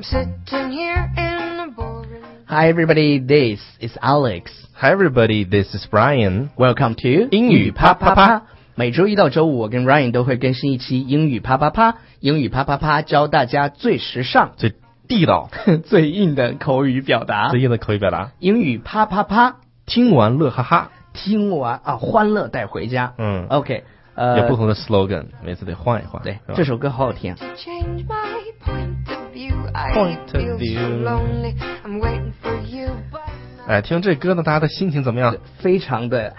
I'm sitting here in the boring. Hi everybody, this is Alex. Hi everybody, this is Brian. Welcome to 英语啪啪啪。 每周一到周五，我跟 Ryan 都会更新一期英语啪啪啪。英语啪啪啪教大家最时尚、 最地道、 最硬的口语表达。 最硬的口语表达。 英语啪啪啪， 听完乐哈哈， 听完啊，欢乐带回家。OK， 有不同的 slogan， 每次得换一换。 对，这首歌好好听。 Change my point of view. I Point of feel view. so lonely. I'm waiting for you, but. 哎，听这歌呢，大家的心情怎么样？ 非常的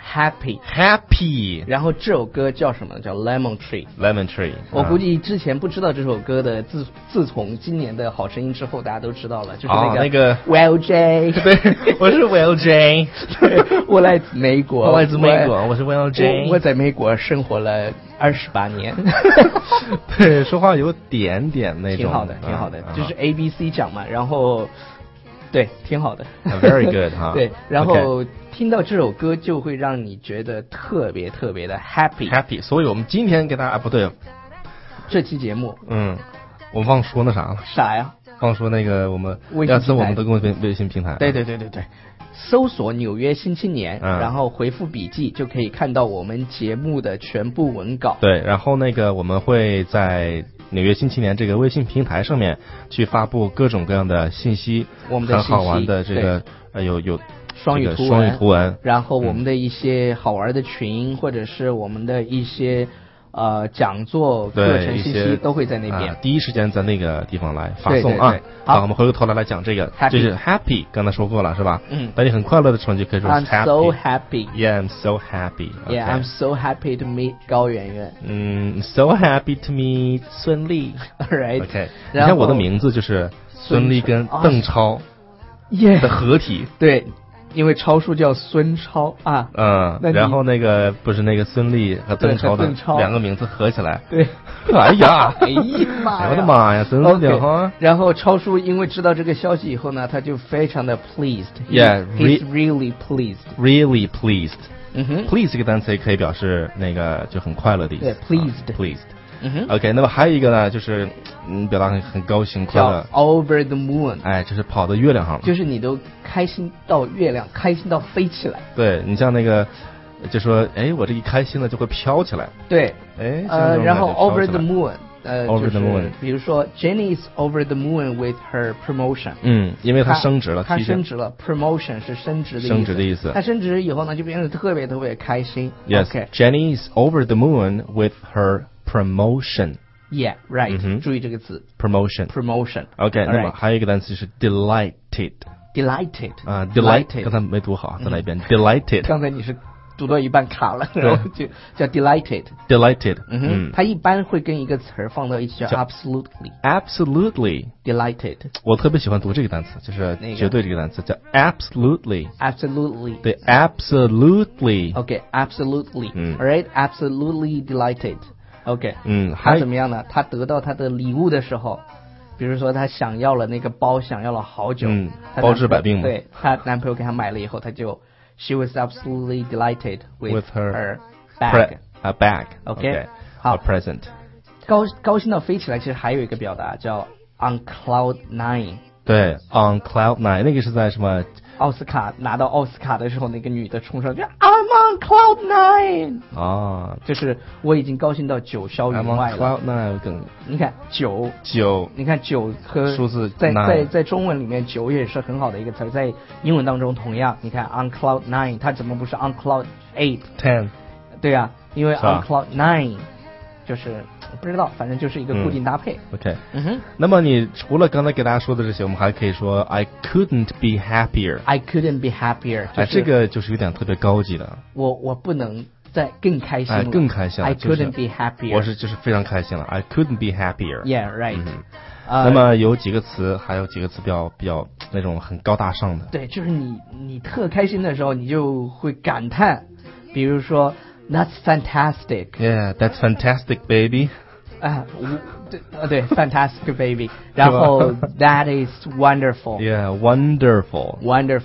happy。 然后这首歌叫什么？叫 Lemon Tree。Lemon Tree。 我估计之前不知道这首歌的，自从今年的好声音之后，大家都知道了，就是那个 Well J。 对，我是 Well J。 对，我来自美国。 我来自美国，我是 Well J。 我在美国生活了28年。 对，说话有点点那种。 挺好的，挺好的，就是 ABC 奖嘛，然后。对，挺好的。 Very good 哈。 对，然后听到这首歌就会让你觉得特别特别的 happy。 所以我们今天给大家不对， 这期节目， 我们忘说那啥了。 啥呀？ 忘说那个我们要搜我们的微信平台。 对，搜索纽约新青年，然后回复笔记就可以看到我们节目的全部文稿。 对，然后那个我们会在纽约新青年这个微信平台上面去发布各种各样的信息， 我们的信息很好玩的这个有双语图文， 然后我们的一些好玩的群，或者是我们的一些讲座课程信息都会在那边， 第一时间在那个地方来发送啊。好，我们回过头来讲这个，这是 happy， 刚才说过了是吧？当你很快乐的时候，你就可以说 I'm happy. so happy. Yeah, I'm so happy. Yeah, I'm so happy to meet 高圆圆。 So happy to meet 孙俪。 Alright. OK， 你看我的名字就是孙俪跟邓超的合体。 对。因为超叔叫孙超啊， 然后那个不是那个孙俪和邓超的两个名字合起来， 对， 哎呀， 哎呀妈呀， 我的妈呀，真的哈。 然后超叔因为知道这个消息以后呢，他就非常的 pleased，Yeah， he's really pleased，really pleased。pleased 这个单词也可以表示那个就很快乐的意思， 对 pleased。OK， 那么还有一个呢，就是表达很高兴快乐， 叫 over the moon， 哎，就是跑到月亮上了， 就是你都开心到月亮，开心到飞起来。 对，你像那个就说，哎，我这一开心了就会飘起来。 对，然后 over the moon， over the moon， 比如说 Jenny is over the moon with her promotion， 因为她升职了， 她升职了 ，promotion 是升职的意思，她升职以后呢，就变得特别特别开心。 Yes，Jenny is over the moon with her promotion. Yeah, right. 注意这个字 promotion. OK， 那么还有一个单词是 delighted. Delighted. Delighted. 刚才没读好，再来一遍 delighted. 刚才你是读到一半卡了，然后就叫 delighted. Delighted. 它一般会跟一个词儿放到一起，叫 absolutely. Absolutely. Delighted. 我特别喜欢读这个单词，就是绝对这个单词叫 absolutely. Absolutely. 对 absolutely. OK, absolutely. Alright, absolutely delighted.OK， 他怎么样呢？他得到他的礼物的时候，比如说他想要了那个包，想要了好久， 包治百病嘛。 对，他男朋友给他买了以后，他就 she was absolutely delighted with her bag. A bag. OK， 好 ，a present. 高兴到飞起来，其实还有一个表达叫 on cloud nine。 对 ，on cloud nine， 那个是在什么？ 拿到奥斯卡的时候，那个女的冲上去 ，I'm on cloud nine。就是我已经高兴到九霄云外了。 I'm on cloud nine 更。 你看九，你看九和数字在中文里面九也是很好的一个词，在英文当中同样，你看 on cloud nine， 它怎么不是 on cloud 10？ 对啊，因为 on cloud nine 就是不知道，反正就是一个固定搭配。 OK， 那么你除了刚才给大家说的这些，我们还可以说 I couldn't be happier。I couldn't be happier。 这个就是有点特别高级的。 我不能再更开心了。 更开心了。 I couldn't be happier。 我就是非常开心了。I couldn't be happier。 Yeah, right。 那么有几个词，还有几个词比较那种很高大上的。 对，就是你特开心的时候，你就会感叹，比如说 That's fantastic. Yeah, that's fantastic, baby. 对 fantastic baby. 然后 that is wonderful. Yeah, wonderful.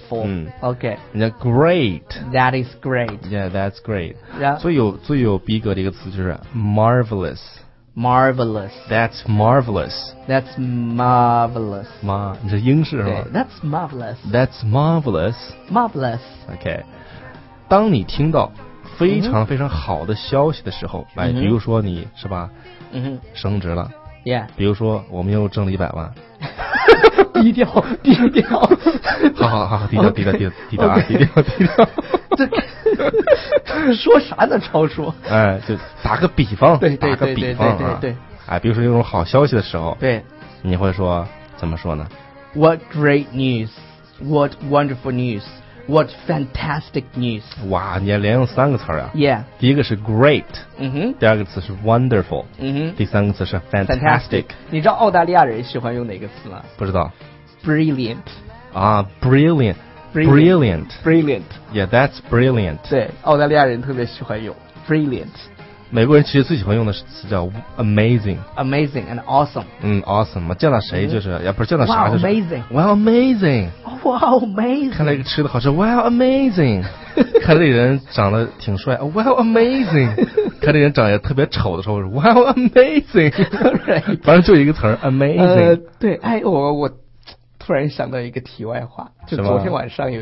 OK. 人家 great. That is great. Yeah, that's great. 然后最有逼格的一个词就是 marvelous. marvelous. That's marvelous. That's marvelous. 你是英式是吧？ 对 ，That's marvelous. That's marvelous. Marvelous. OK， 当你听到非常非常好的消息的时候，比如说你是吧，升职了 ，Yeah， 比如说我们又挣了100万， 低调，好，低调，这说啥呢？超说， 就打个比方， 对， 比如说有种好消息的时候， 对， 你会说怎么说呢 ？What great news! What wonderful news! What fantastic news! 哇，你连用3个词啊 ？Yeah， 第一个是 great， 第二个词是 wonderful， 第三个词是 fantastic。 你知道澳大利亚人喜欢用哪个词吗？ 不知道。 Brilliant。 Brilliant。 Yeah, that's brilliant。 对，澳大利亚人特别喜欢用 brilliant。 美国人其实最喜欢用的词叫 amazing and awesome。 awesome 见到谁就是，也不是见到啥就是 wow amazing。 Wow amazing。 看到一个吃的好吃 wow amazing。 看到这人长得挺帅 wow amazing。 看这人长得特别丑的时候 wow amazing。 反正就一个词 amazing。 对，哎，我突然想到一个题外话，就昨天晚上有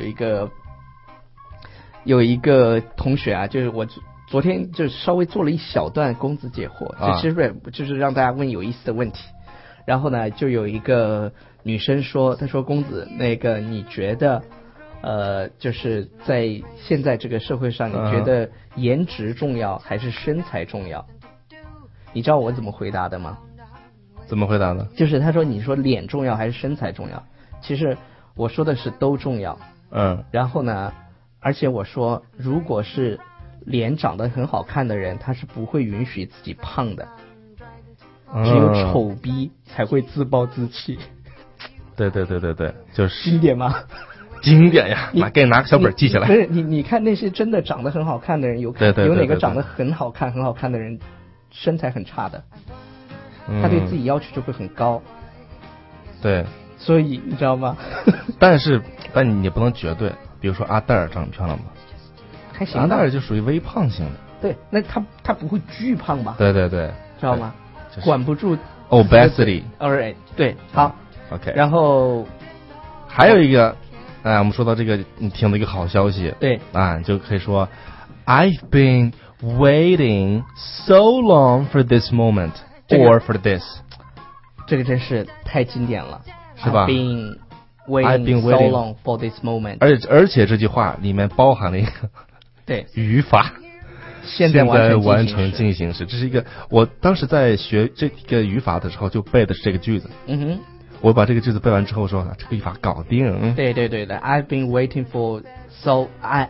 一个同学啊，就是我昨天就稍微做了一小段公子解惑，就其实就是让大家问有意思的问题。然后呢，就有一个女生说，她说公子，那个你觉得就是在现在这个社会上，你觉得颜值重要还是身材重要？你知道我怎么回答的吗？ 怎么回答的？ 就是她说，你说脸重要还是身材重要？其实我说的是都重要。然后呢，而且我说，如果是脸长得很好看的人，他是不会允许自己胖的。只有丑逼才会自暴自弃。 对，就是经典吗？ 经典呀！给你拿个小本记下来。 不是你看那些真的长得很好看的人，有哪个长得很好看的人身材很差的？他对自己要求就会很高。 对， 所以你知道吗？ 但你也不能绝对，比如说阿黛尔长得漂亮吗？ 还行。 阿黛尔就属于微胖型的。 对，那他不会巨胖吧？ 对， 知道吗？管不住 obesity。 Alright， 对，好 ，OK。 然后还有一个，我们说到这个，你听到一个好消息， 对， 就可以说 I've been waiting so long for this moment or for this。 这个真是太经典了， 是吧？ I've been waiting so long for this moment。 而且这句话里面包含了一个对语法。现在完成进行时，这是一个我当时在学这个语法的时候就背的是这个句子。我把这个句子背完之后说，这个语法搞定。 对，I've been waiting so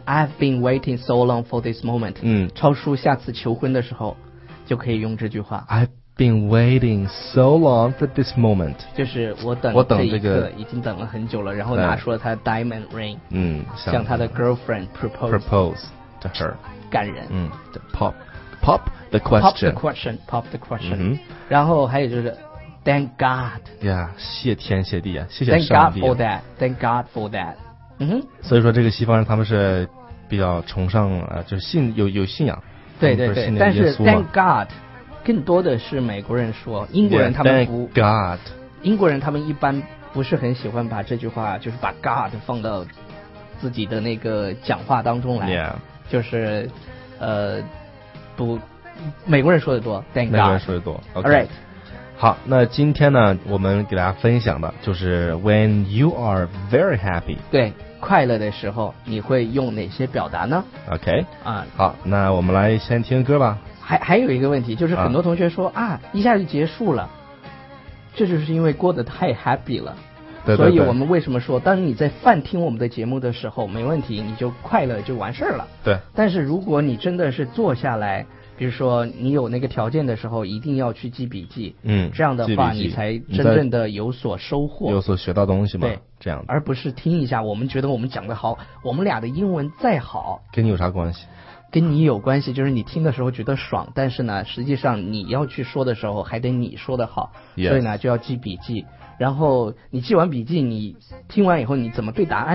long for this moment。超叔下次求婚的时候就可以用这句话。 I've been waiting so long for this moment。 就是我等这个已经等了很久了，然后拿出了他的 diamond ring， 向他的 girlfriend propose to her。 感人。 pop the question。 然后还有就是 thank God。 谢天谢地啊，谢谢上帝。Thank God for that。 所以说这个西方人他们是比较崇尚就是有信仰。 对，但是 thank God 更多的是美国人说，英国人他们不。 God。 英国人他们一般不是很喜欢把这句话，就是把 God 放到自己的那个讲话当中来。就是不，美国人说的多 ，Thank God。 美国人说的多 ，Alright。 好，那今天呢，我们给大家分享的就是 When you are very happy。 对，快乐的时候你会用哪些表达呢 ？OK。好，那我们来先听歌吧。 还有一个问题就是，很多同学说一下就结束了，这就是因为过得太 happy 了。所以我们为什么说，当你在饭听我们的节目的时候，没问题，你就快乐就完事儿了。 对。 但是如果你真的是坐下来，比如说你有那个条件的时候，一定要去记笔记。这样的话你才真正的有所收获， 有所学到东西嘛。 对， 这样的， 而不是听一下，我们觉得我们讲得好，我们俩的英文再好， 跟你有啥关系？ 跟你有关系，就是你听的时候觉得爽，但是呢，实际上你要去说的时候，还得你说得好。所以呢，就要记笔记。然后你记完笔记，你听完以后你怎么对答案呢？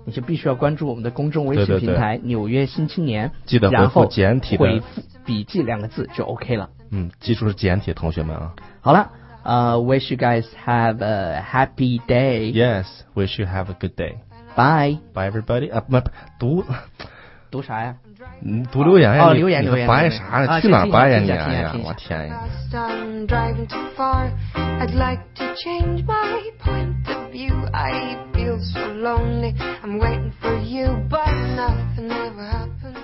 你就必须要关注我们的公众微信平台纽约新青年， 记得回复简体的， 回复笔记2个字就 OK 了。 记住是简体，同学们啊。 好了，wish you guys have a happy day. Yes, wish you have a good day. Bye. Bye everybody. 读啥呀？ 读留言呀！ 留言掰啥？去哪儿掰呀你？哎呀，我天呀！ I'm driving too far. I'd like to change my point of view. I feel so lonely. I'm waiting for you, but nothing ever happened.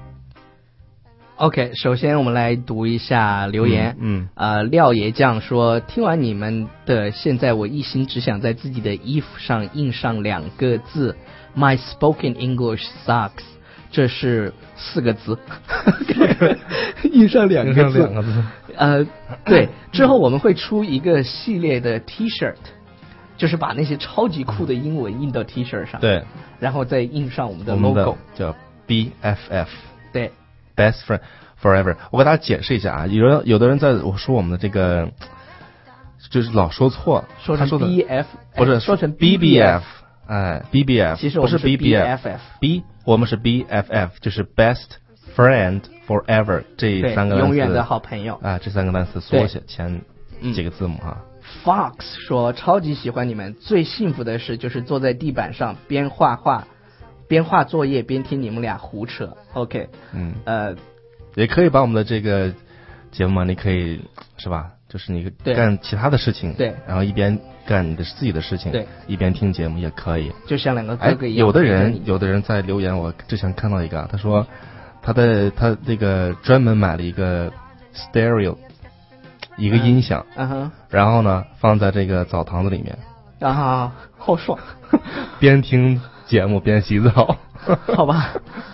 OK， 首先我们来读一下留言。廖爷酱说，听完你们的，现在我一心只想在自己的衣服上印上2个字 ，My spoken English sucks。这是4个字，印上2个字。对，之后我们会出一个系列的 T-shirt， 就是把那些超级酷的英文印到 T-shirt 上， 对， 然后再印上我们的 logo， 叫 BFF， 对 ，Best Friend Forever。我给大家解释一下啊，有的人在我说我们的这个，就是老说错， 说成 BF， 不是说成 BBF。BBF 其实我们是 BFF， 我们是 BFF， 就是 Best Friend Forever 这3个单词， 永远的好朋友啊，这3个单词缩写前几个字母哈。 Fox 说超级喜欢你们，最幸福的事就是坐在地板上边画作业边听你们俩胡扯。OK， 也可以把我们的这个节目嘛，你可以是吧？就是你干其他的事情， 对， 然后一边干你的自己的事情， 对， 一边听节目也可以。 就像2个哥哥一样。 有的人在留言，我之前看到一个，他说他这个专门买了一个 stereo， 一个音响，然后呢放在这个澡堂子里面， 好爽， 边听节目边洗澡， 好吧，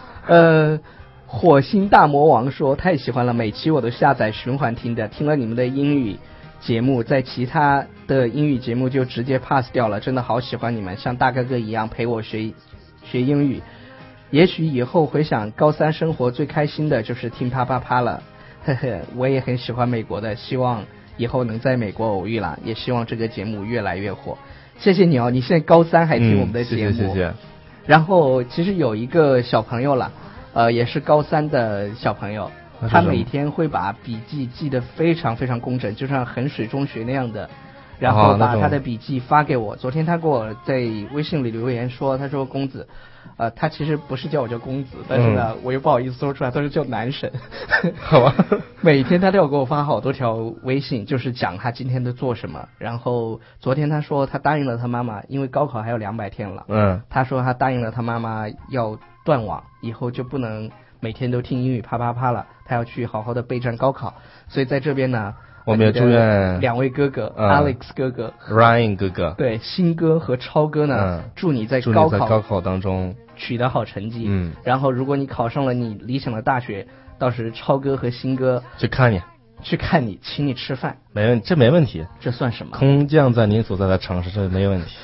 火星大魔王说太喜欢了，每期我都下载循环听的，听了你们的英语节目，在其他的英语节目就直接 pass 掉了，真的好喜欢你们，像大哥哥一样陪我学英语。也许以后回想高3生活最开心的就是听啪啪啪了，呵呵，我也很喜欢美国的，希望以后能在美国偶遇啦，也希望这个节目越来越火。谢谢你哦，你现在高3还听我们的节目， 谢谢。 然后其实有一个小朋友了，也是高3的小朋友，他每天会把笔记记得非常非常工整，就像衡水中学那样的，然后把他的笔记发给我。昨天他给我在微信里留言说，他说公子，他其实不是叫我叫公子，但是呢，我又不好意思说出来，他是叫男神。 好吧。 每天他都要给我发好多条微信，就是讲他今天都做什么。然后昨天他说他答应了他妈妈，因为高考还有200天了，他说他答应了他妈妈要断网，以后就不能每天都听英语啪啪啪了，他要去好好的备战高考。所以在这边呢， 我们也祝愿 2位哥哥，Alex 哥哥 ，Ryan 哥哥， 对，新哥和超哥呢，祝你在高考当中取得好成绩。然后如果你考上了你理想的大学，到时超哥和新哥去看你， 请你吃饭， 这没问题， 这算什么？ 空降在您所在的城市，这没问题。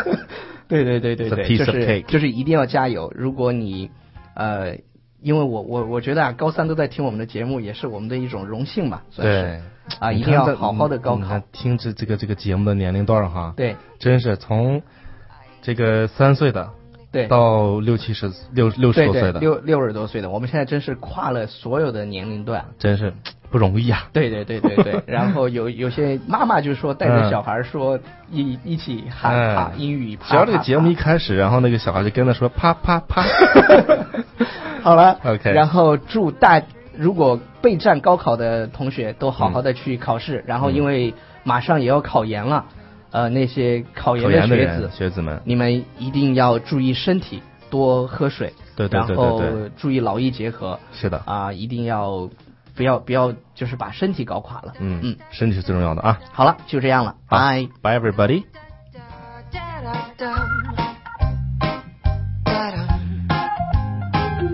对，就是一定要加油。如果你因为我觉得啊，高3都在听我们的节目，也是我们的一种荣幸吧，算是一定要好好的高考。 听这个节目的年龄段哈， 对， 真是从这个3岁的。 对， 到60多岁的 ，60多岁的，我们现在真是跨了所有的年龄段， 真是不容易啊！ 对。然后有些妈妈就说带着小孩说一起喊英语， 只要这个节目一开始，然后那个小孩就跟着说啪啪啪。 好了 ，OK。 然后祝如果备战高考的同学都好好的去考试，然后因为马上也要考研了。那些考研的学子们， 你们一定要注意身体，多喝水， 对， 然后注意劳逸结合。 是的一定要不要就是把身体搞垮了。 身体是最重要的啊。 好了，就这样了，拜 everybody。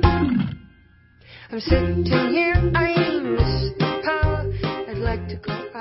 I'm sitting here, I miss the power. I'd like to go